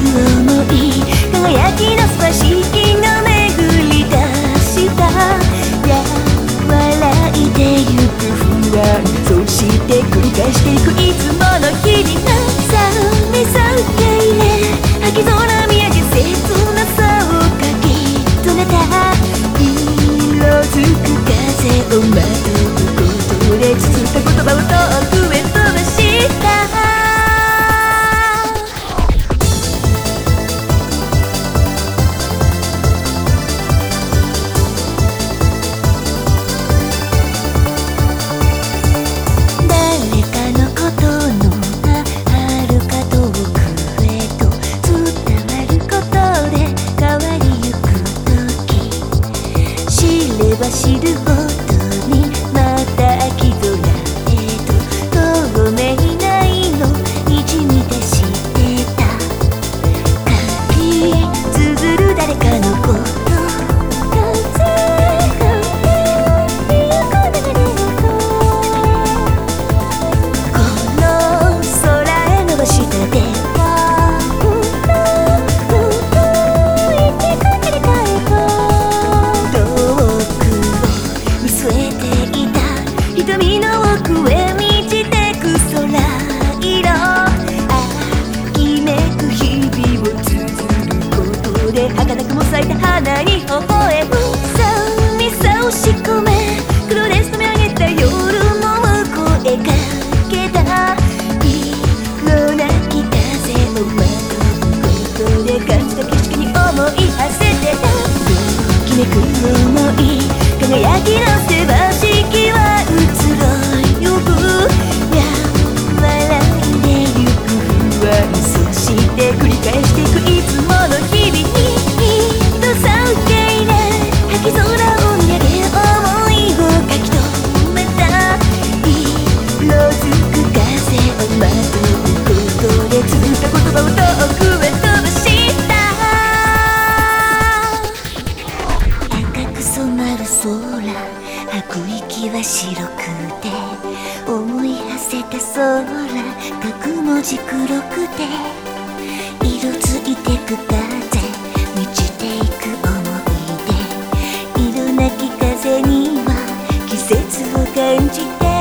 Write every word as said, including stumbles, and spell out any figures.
思い輝きの素式が巡り出したや笑いでゆく不安そして繰り返していくいつもの日々が覚めさけ入れ秋空見上げ切なさをかき止めた色づく風をまとうことで綴った言葉を遠くへ飛ばした知るほどにまた秋空へと透明な色にじみ出してた書き綴る誰かのこと風が吹く流れとこの空へ伸ばした手は届いてくれた瞳の奥へ満ちてく空色秋めく日々を綴ることで儚くも咲いた花に微笑む寂しさを仕込め黒レースと見上げた夜も向こうへかけた色なき風をまとうことで感じた景色に思い馳せてたときめく想い輝きのせばしきは移ろい呼ぶや笑いでゆく不安そして繰り返していくいつもの日々にと叫いで秋空を見上げ思いを書き留めた色づく風をまとうことで綴った言葉を遠くへ飛ばした赤く染まる空吐く息は白くて思い馳せた空書く文字黒くて色づいてく風満ちていく想い出色なき風には季節を感じて